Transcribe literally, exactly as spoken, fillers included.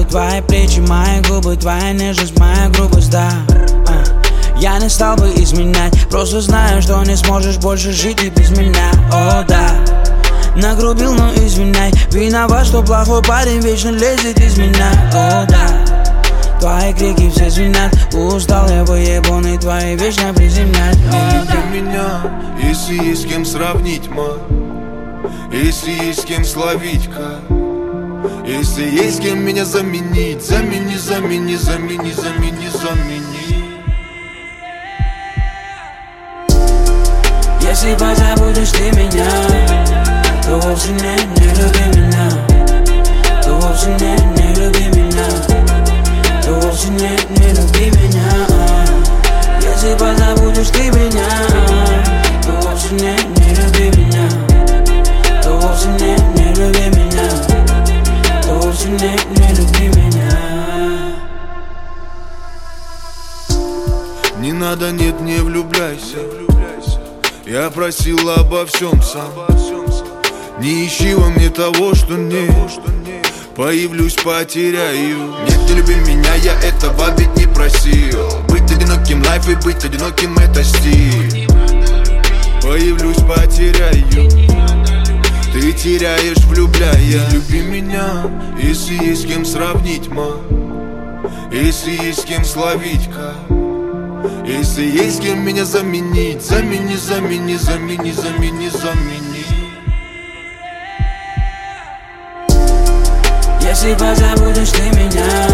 Твои плечи, мои губы, твоя нежность, моя грубость, да. Я не стал бы изменять, просто знаю, что не сможешь больше жить и без меня. О, да, нагрубил, но извиняй. Виноват, что плохой парень вечно лезет из меня. О, да, твои крики все звенят. Устал я бы ебаный, твои вечно приземлять. Не люби меня, если есть с кем сравнить, ма. Если есть с кем словить, ка. Если есть с кем меня заменить. Замени, замени, замени, замени, замени. Если позабудешь ты меня, то вовсе не, не люби меня. То вовсе не, не люби меня. То вовсе не, не люби меня. Если позабудешь ты меня, то вовсе не, не люби меня. То вовсе не, не люби меня. То вовсе не, не люби меня. Не надо, нет, не влюбляйся. Я просил обо всем сам. Не ищи во мне того, что нет. Появлюсь, потеряю. Нет, не люби меня, я этого ведь не просил. Быть одиноким лайф и быть одиноким это стиль. Появлюсь, потеряю. Ты теряешь, влюбляя. Не люби меня, если есть с кем сравнить, ма. Если есть с кем словить, ка. Если есть с кем меня заменить. Замени, замени, замени, замени, замени. Если позабудешь ты меня,